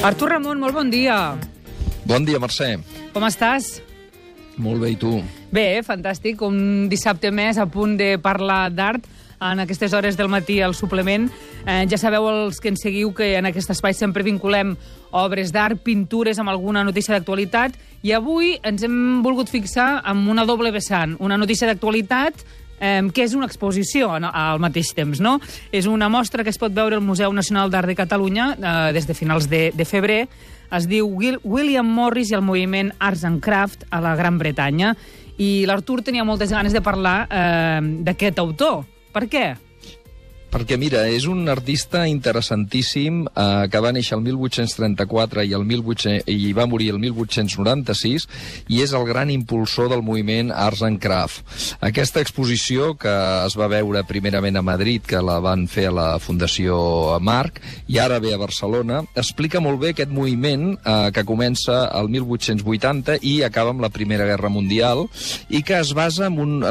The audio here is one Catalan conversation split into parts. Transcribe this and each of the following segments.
Artur Ramon, molt bon dia. Bon dia, Mercè. Com estàs? Molt bé, i tu? Bé, fantàstic. Un dissabte més a punt de parlar d'art en aquestes hores del matí al suplement. Ja sabeu, els que ens seguiu, que en aquest espai sempre vinculem obres d'art, pintures, amb alguna notícia d'actualitat, i avui ens hem volgut fixar en una doble vessant. Una notícia d'actualitat que és una exposició al mateix temps, no? És una mostra que es pot veure al Museu Nacional d'Art de Catalunya des de finals de febrer. Es diu William Morris i el moviment Arts and Craft a la Gran Bretanya. I l'Artur tenia moltes ganes de parlar d'aquest autor. Per què? Perquè, mira, és un artista interessantíssim que va néixer el 1834 i va morir el 1896 i és el gran impulsor del moviment Arts and Craft. Aquesta exposició, que es va veure primerament a Madrid, que la van fer a la Fundació Marc, i ara ve a Barcelona, explica molt bé aquest moviment que comença el 1880 i acaba amb la Primera Guerra Mundial i que es basa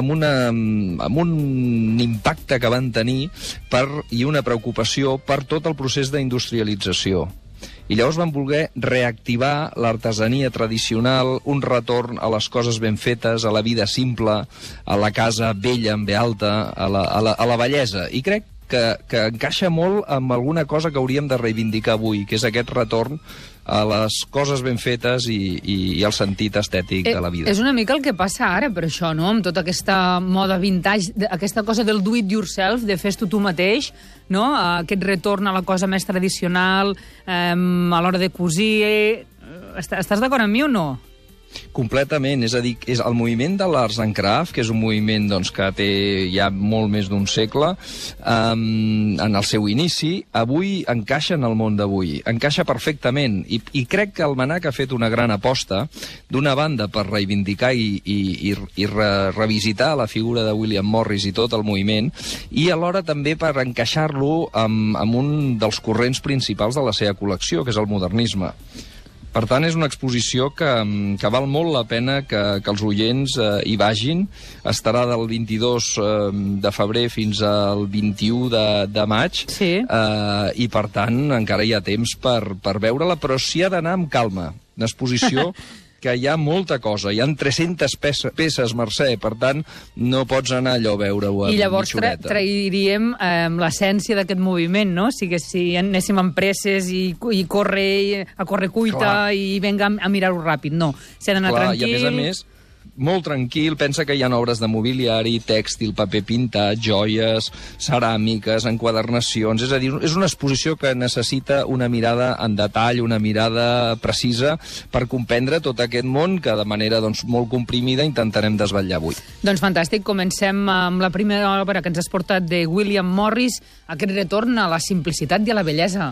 en un impacte que van tenir i una preocupació per tot el procés d'industrialització. I llavors van voler reactivar l'artesania tradicional, un retorn a les coses ben fetes, a la vida simple, a la casa vella amb ve alta, a la bellesa. I crec que encaixa molt amb alguna cosa que hauríem de reivindicar avui, que és aquest retorn a les coses ben fetes i al sentit estètic de la vida. És una mica el que passa ara, per això, no? Amb tota aquesta moda vintage, aquesta cosa del do-it-yourself, de fes-t'ho tu mateix, no? Aquest retorn a la cosa més tradicional, a l'hora de cosir. Estàs d'acord amb mi o no? Completament, és a dir, és el moviment de l'Arts and Craft, que és un moviment que té ja molt més d'un segle, en el seu inici, avui encaixa en el món d'avui, encaixa perfectament, i crec que el Mnac ha fet una gran aposta, d'una banda per reivindicar i revisitar la figura de William Morris i tot el moviment, i alhora també per encaixar-lo amb un dels corrents principals de la seva col·lecció, que és el modernisme. Per tant, és una exposició que val molt la pena que els oients hi vagin. Estarà del 22 de febrer fins al 21 de maig. Sí. I, per tant, encara hi ha temps per veure-la, però s'hi ha d'anar amb calma. Una exposició que hi ha molta cosa. Hi ha 300 peces, Mercè, per tant, no pots anar allò a veure-ho amb mitjoreta. I llavors trairíem l'essència d'aquest moviment, no? Si anéssim amb presses i córrer a corre-cuita. Clar. I venga a mirar-ho ràpid. No, s'ha d'anar tranquil. I a més, molt tranquil, pensa que hi ha obres de mobiliari, tèxtil, paper pintat, joies, ceràmiques, enquadernacions... És a dir, és una exposició que necessita una mirada en detall, una mirada precisa per comprendre tot aquest món que de manera molt comprimida intentarem desvetllar avui. Doncs fantàstic, comencem amb la primera obra que ens has portat de William Morris, aquest retorn a la simplicitat i a la bellesa.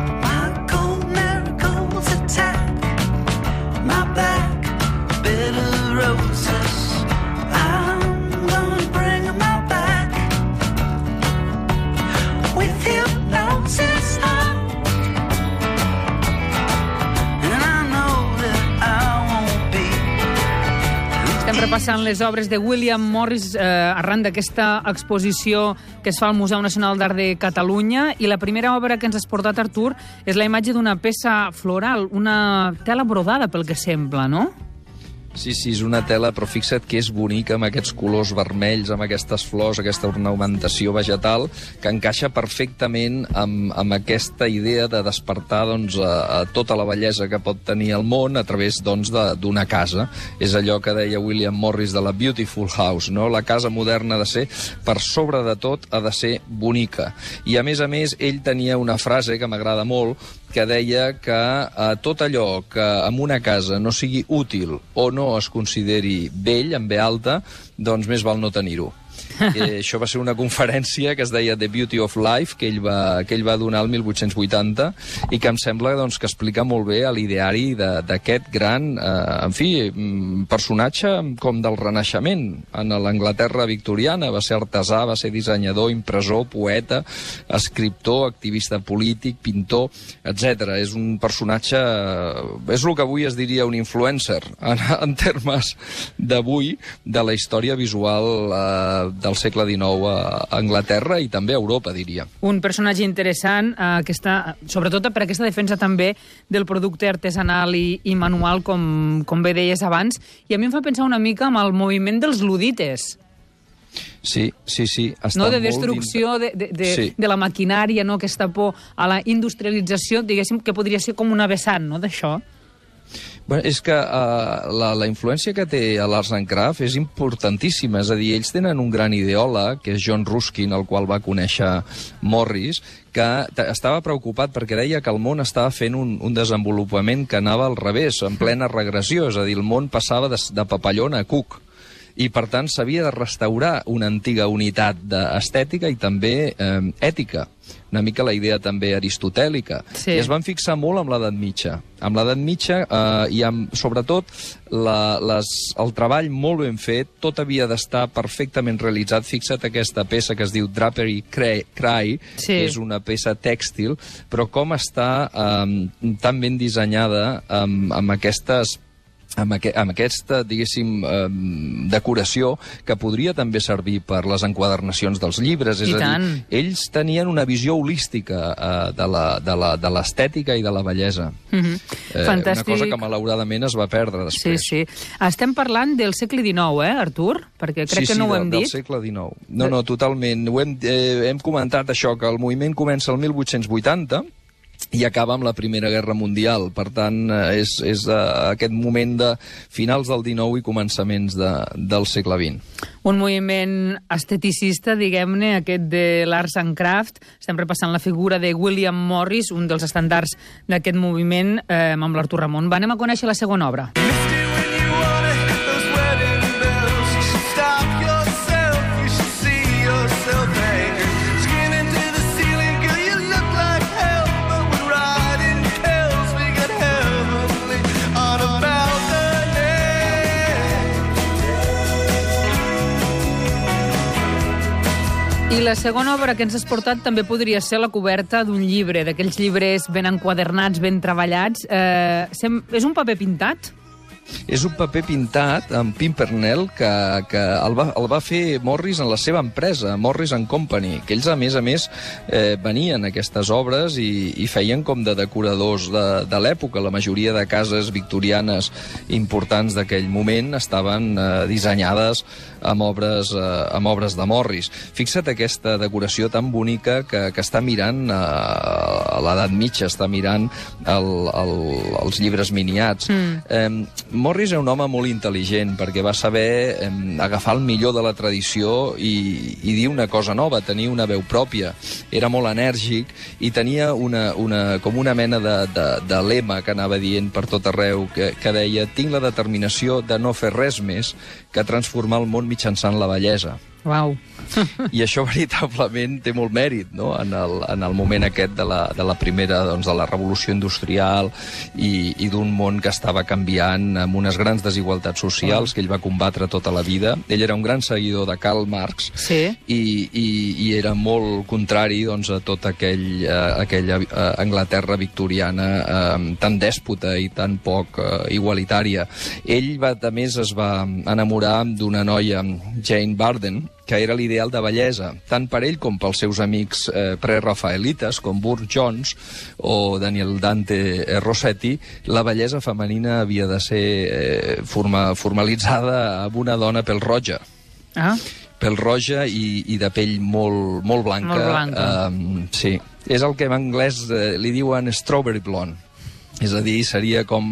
Repassant les obres de William Morris arran d'aquesta exposició que es fa al Museu Nacional d'Art de Catalunya, i la primera obra que ens has portat, Artur, és la imatge d'una peça floral, una tela brodada pel que sembla, no? Sí, és una tela, però fixa't que és bonica, amb aquests colors vermells, amb aquestes flors, aquesta ornamentació vegetal, que encaixa perfectament amb aquesta idea de despertar a tota la bellesa que pot tenir el món a través d'una casa. És allò que deia William Morris de la Beautiful House, no? La casa moderna ha de ser, per sobre de tot, ha de ser bonica. I a més, ell tenia una frase que m'agrada molt, que deia que tot allò que en una casa no sigui útil o no es consideri vell, amb ve alta, doncs més val no tenir-ho. Això va ser una conferència que es deia The Beauty of Life, que ell va donar el 1880, i que em sembla que explica molt bé l'ideari d'aquest gran, personatge com del Renaixement. En l'Anglaterra victoriana va ser artesà, va ser dissenyador, impressor, poeta, escriptor, activista polític, pintor, etc. És un personatge... És el que avui es diria un influencer, en termes d'avui, de la història visual del segle XIX a Anglaterra i també a Europa, diria. Un personatge interessant, sobretot per aquesta defensa també del producte artesanal i manual, com bé deies abans, i a mi em fa pensar una mica en el moviment dels ludites. Sí. Està no, de destrucció de la maquinària, no? Aquesta por a la industrialització, diguéssim, que podria ser com una vessant, no?, d'això. Bueno, és que la influència que té l'Arts and Crafts és importantíssima. És a dir, ells tenen un gran ideòleg, que és John Ruskin, el qual va conèixer Morris, que estava preocupat perquè deia que el món estava fent un desenvolupament que anava al revés, en plena regressió. És a dir, el món passava de papallona a cuc. I, per tant, s'havia de restaurar una antiga unitat estètica i també ètica. Una mica la idea també aristotèlica. Sí. I es van fixar molt amb l'edat mitja. Amb l'edat mitja i amb, sobretot, el treball molt ben fet, tot havia d'estar perfectament realitzat. Fixa't aquesta peça que es diu Drapery Cry, que és una peça tèxtil, però com està tan ben dissenyada amb aquesta, diguéssim, decoració que podria també servir per les enquadernacions dels llibres. És a dir, ells tenien una visió holística de l'estètica i de la bellesa. Fantàstic. Una cosa que malauradament es va perdre després. Sí. Estem parlant del segle XIX, Artur? Perquè crec que no ho hem dit. Sí, del segle XIX. No, totalment. Hem comentat això, que el moviment comença el 1880, i acaba amb la Primera Guerra Mundial. Per tant, és aquest moment de finals del XIX i començaments del segle XX. Un moviment esteticista, diguem-ne, aquest de l'Arts and Crafts. Estem repassant la figura de William Morris, un dels estandards d'aquest moviment, amb l'Artur Ramon. Anem a conèixer la segona obra. I la segona obra que ens has portat també podria ser la coberta d'un llibre, d'aquells llibres ben enquadernats, ben treballats. És un paper pintat? És un paper pintat amb Pimpernel que el va fer Morris en la seva empresa, Morris and Company, que ells, a més, venien a aquestes obres i feien com de decoradors de l'època. La majoria de cases victorianes importants d'aquell moment estaven dissenyades amb obres de Morris. Fixa't aquesta decoració tan bonica que està mirant a l'edat mitja, està mirant els llibres miniats. Morris era un home molt intel·ligent perquè va saber agafar el millor de la tradició i dir una cosa nova, tenir una veu pròpia. Era molt enèrgic i tenia com una mena de lema que anava dient per tot arreu, que deia: tinc la determinació de no fer res més que transformar el món mitjançant la bellesa. Uau. I això veritablement té molt mèrit, no?, en el moment aquest de la primera, doncs, de la revolució industrial i d'un món que estava canviant amb unes grans desigualtats socials que ell va combatre tota la vida. Ell era un gran seguidor de Karl Marx i era molt contrari, doncs, a tota aquella Anglaterra victoriana tan dèspota i tan poc igualitària. Ell, a més, es va enamorar d'una noia, Jane Barden, que era l'ideal de bellesa, tant per ell com pels seus amics prerafaelites, com Burne Jones o Daniel Dante Rossetti. La bellesa femenina havia de ser formalitzada amb una dona pèl-roja. Pèl roja i de pell molt blanca. Molt blanca. Sí. És el que en anglès li diuen strawberry blonde. És a dir, seria com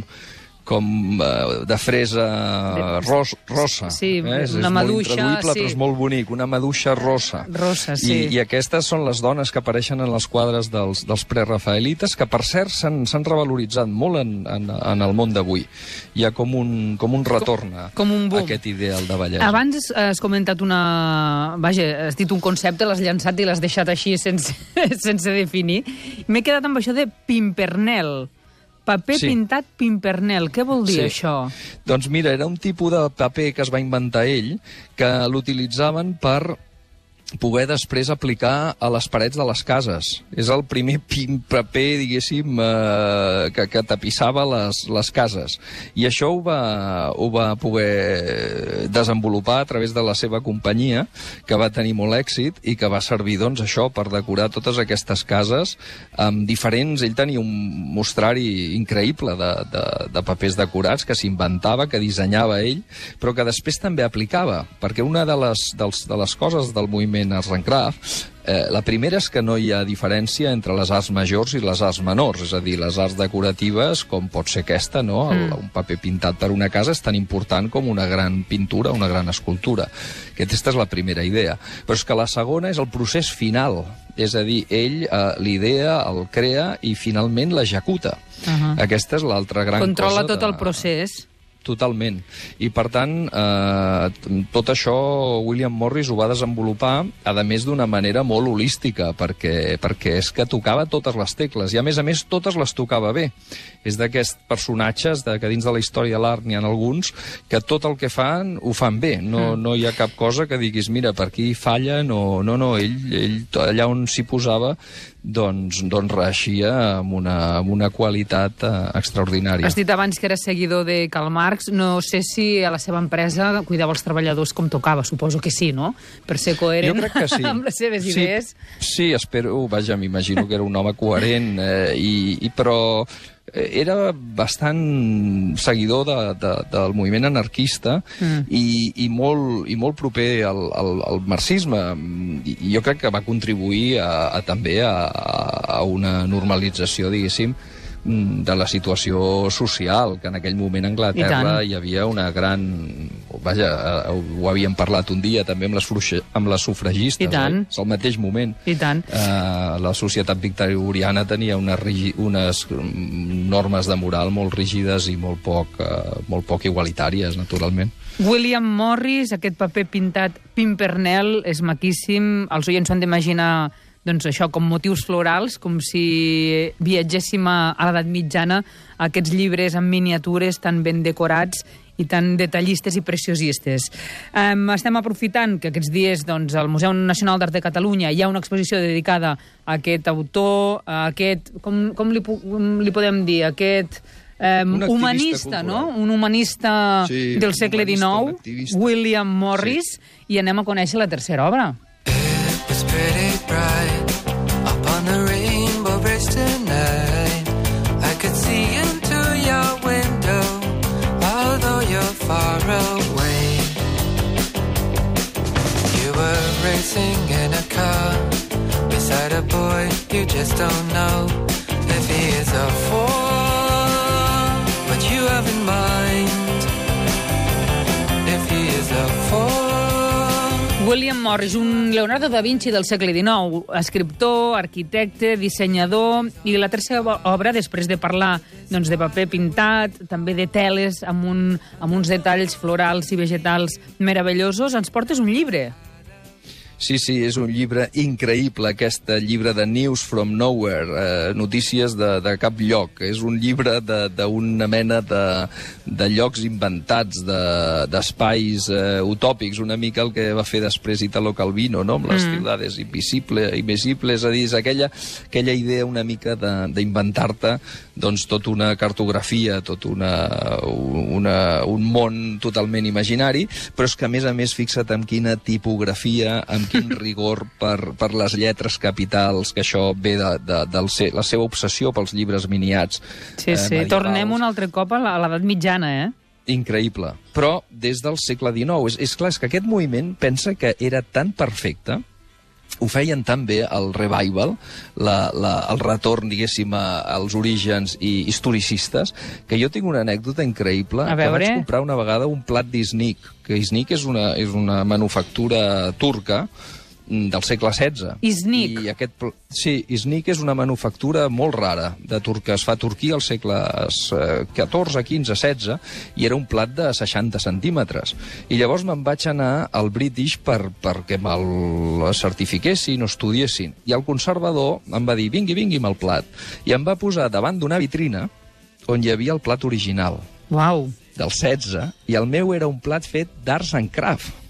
de fresa rosa. Sí, és una maduixa. És molt intraduïble, però és molt bonic, una maduixa rosa. Rosa, sí. I aquestes són les dones que apareixen en les quadres dels prerafaelites, que, per cert, s'han revaloritzat molt en el món d'avui. Hi ha com un retorn a aquest ideal de bellesa. Abans has comentat has dit un concepte, l'has llançat i l'has deixat així sense definir. M'he quedat amb això de Pimpernel. Paper pintat Pimpernel. Què vol dir això? Doncs mira, era un tipus de paper que es va inventar ell, que l'utilitzaven per poder després aplicar a les parets de les cases. És el primer paper, diguéssim, que tapissava les cases. I això ho va poder desenvolupar a través de la seva companyia, que va tenir molt èxit i que va servir, doncs, això, per decorar totes aquestes cases amb diferents... Ell tenia un mostrari increïble de papers decorats que s'inventava, que dissenyava ell, però que després també aplicava, perquè una de les coses del moviment Arts and Crafts, la primera és que no hi ha diferència entre les arts majors i les arts menors, és a dir, les arts decoratives, com pot ser aquesta, no? Un paper pintat per una casa és tan important com una gran pintura, una gran escultura. Aquesta és la primera idea. Però és que la segona és el procés final, és a dir, ell l'idea, el crea i finalment l'executa. Aquesta és l'altra gran cosa. Controla tot el procés. Totalment. I, per tant, tot això William Morris ho va desenvolupar, a més, d'una manera molt holística, perquè és que tocava totes les tecles, i, a més, totes les tocava bé. És d'aquests personatges que dins de la història de l'art n'hi ha alguns que tot el que fan, ho fan bé. No hi ha cap cosa que diguis, mira, per aquí falla, no, ell allà on s'hi posava, doncs reeixia amb una qualitat extraordinària. Has dit abans que eres seguidor de Karl Marx. No sé si a la seva empresa cuidava els treballadors com tocava. Suposo que sí, no? Per ser coherent, jo crec que sí. Amb les seves idees. Sí, espero, vaja, m'imagino que era un home coherent, però era bastant seguidor del moviment anarquista i molt proper al marxisme. I jo crec que va contribuir també a una normalització, diguéssim, de la situació social, que en aquell moment a Anglaterra hi havia una gran... Vaja, ho havíem parlat un dia també amb les sufragistes, és el mateix moment. I tant. La societat victoriana tenia unes normes de moral molt rígides i molt poc igualitàries, naturalment. William Morris, aquest paper pintat Pimpernel, és maquíssim. Els oients s'han d'imaginar, doncs això, com motius florals, com si viatgéssim a l'edat mitjana, aquests llibres amb miniatures tan ben decorats i tan detallistes i preciosistes. Estem aprofitant que aquests dies, doncs, al Museu Nacional d'Art de Catalunya hi ha una exposició dedicada a aquest autor, a aquest... Com li podem dir? Aquest... humanista, no? Un humanista del segle XIX, William Morris, i anem a conèixer la tercera obra. Was pretty bright upon the rainbow bridge tonight. I could see into your window, although you're far away. You were racing in a car beside a boy you just don't know if he is a fool. What you have in mind, if he is a fool. William Morris, un Leonardo da Vinci del segle XIX, escriptor, arquitecte, dissenyador, i la tercera obra, després de parlar, doncs, de paper pintat, també de teles amb uns detalls florals i vegetals meravellosos, ens portes un llibre. Sí, és un llibre increïble, aquest llibre de News from Nowhere, notícies de cap lloc. És un llibre d'una mena de llocs inventats, d'espais utòpics, una mica el que va fer després Italo Calvino, no? Amb les ciudades invisibles, és a dir, és aquella idea una mica d'inventar-te, doncs, tota una cartografia, tot un món totalment imaginari, però és que, a més, fixa't en quina tipografia, amb quin rigor per les lletres capitals, que això ve de la seva obsessió pels llibres miniats. Sí, tornem un altre cop a l'edat mitjana, Increïble. Però des del segle XIX. És clar, és que aquest moviment pensa que era tan perfecte, ho feien tan bé el revival, el retorn, diguéssim, als orígens i historicistes, que jo tinc una anècdota increïble, que vaig comprar una vegada un plat d'Iznik, que Iznik és una manufactura turca del segle XVI. Iznik. Sí, Iznik és una manufactura molt rara, que es fa a Turquia als segles XIV, XV, XVI, i era un plat de 60 centímetres. I llavors me'n vaig anar al British perquè me'l certifiquessin o estudiessin. I el conservador em va dir, vingui amb el plat. I em va posar davant d'una vitrina on hi havia el plat original. Uau! Del XVI, i el meu era un plat fet d'arts and craft.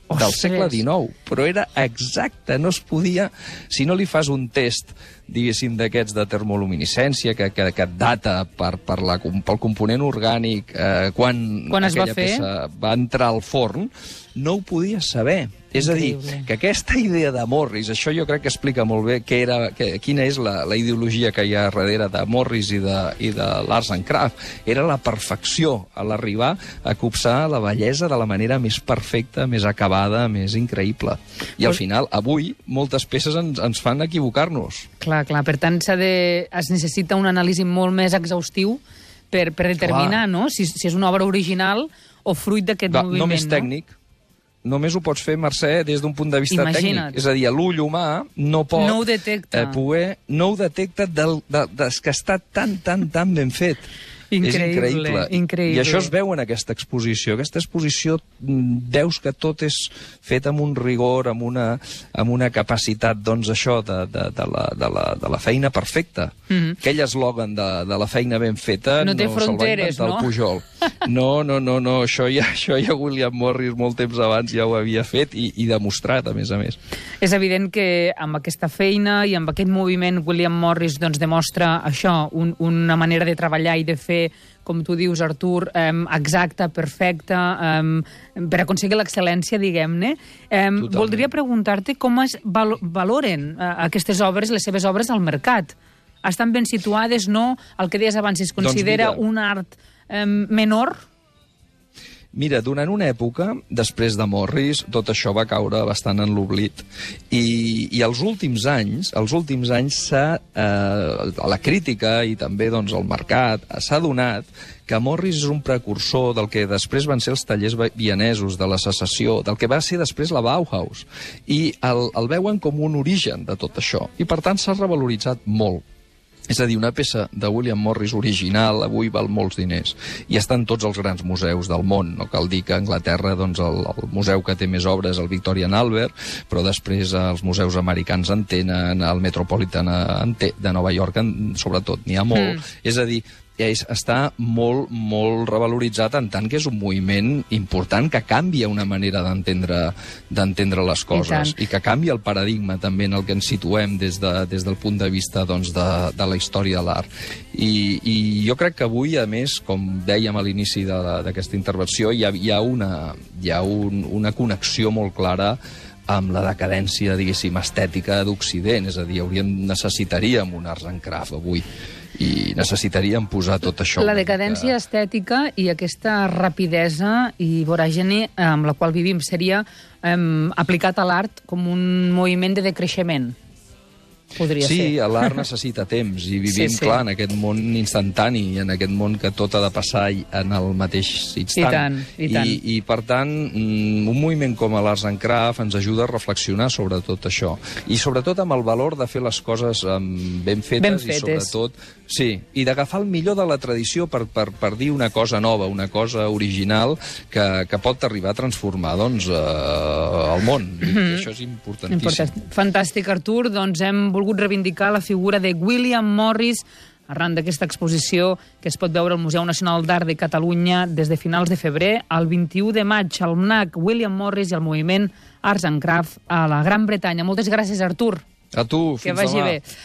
del segle XIX, però era exacte, no es podia... Si no li fas un test, diguéssim, d'aquests de termoluminescència, que et data pel component orgànic quan aquella peça va entrar al forn, no ho podies saber. És a dir, que aquesta idea de Morris, això jo crec que explica molt bé quina és la ideologia que hi ha darrere de Morris i de l'Arts and Craft. Era la perfecció, a l'arribar a copsar la bellesa de la manera més perfecta, més acabada, més increïble. I al final, avui, moltes peces ens fan equivocar-nos. Clar. Per tant, es necessita un anàlisi molt més exhaustiu per determinar, no?, si és una obra original o fruit d'aquest moviment. Només tècnic. Només ho pots fer, Mercè, des d'un punt de vista tècnic. És a dir, l'ull humà no pot... No ho detecta. No ho detecta des que està tan ben fet. Increïble. I això es veu en aquesta exposició. Aquesta exposició veus que tot és fet amb un rigor, amb una capacitat, doncs, això, de la feina perfecta. Aquell eslògan de la feina ben feta no se'l va inventar el Pujol. No, això ja William Morris molt temps abans ja ho havia fet i demostrat, a més a més. És evident que amb aquesta feina i amb aquest moviment William Morris doncs demostra això, una manera de treballar i de fer, com tu dius, Artur, exacta, perfecta, per aconseguir l'excel·lència, diguem-ne. Voldria preguntar-te com es valoren aquestes obres, les seves obres al mercat. Estan ben situades, no? El que deies abans, es considera un art menor? Mira, durant una època, després de Morris, tot això va caure bastant en l'oblit. I els últims anys la crítica i també doncs, el mercat s'ha adonat que Morris és un precursor del que després van ser els tallers vienesos, de la Secessió, del que va ser després la Bauhaus. I el veuen com un origen de tot això. I, per tant, s'ha revaloritzat molt. És a dir, una peça de William Morris original avui val molts diners i està en tots els grans museus del món. No cal dir que a Anglaterra doncs, el museu que té més obres és el Victorian Albert, però després els museus americans en tenen, el Metropolitan de Nova York sobretot n'hi ha molt. És a dir, està molt revaloritzat en tant que és un moviment important que canvia una manera d'entendre les coses i que canvia el paradigma també en el que ens situem des del punt de vista doncs, de la història de l'art. I jo crec que avui, a més, com dèiem a l'inici d'aquesta intervenció, hi ha una connexió molt clara amb la decadència, diguéssim, estètica d'Occident. És a dir, necessitaríem un Arts and Craft avui i necessitaríem posar tot això. La decadència estètica i aquesta rapidesa i voràgine amb la qual vivim seria aplicat a l'art com un moviment de decreixement. Podria ser. Sí, l'art necessita temps i vivim, clar, en aquest món instantani i en aquest món que tot ha de passar en el mateix instant. I tant. I per tant, un moviment com l'Arts and Craft ens ajuda a reflexionar sobre tot això. I sobretot amb el valor de fer les coses ben fetes. I sobretot, sí, i d'agafar el millor de la tradició per dir una cosa nova, una cosa original que pot arribar a transformar doncs, el món. I això és importantíssim. Fantàstic, Artur. Doncs hem volgut reivindicar la figura de William Morris arran d'aquesta exposició que es pot veure al Museu Nacional d'Art de Catalunya des de finals de febrer al 21 de maig, al MNAC, William Morris i el moviment Arts and Craft a la Gran Bretanya. Moltes gràcies, Artur. A tu, fins demà. Que vagi bé.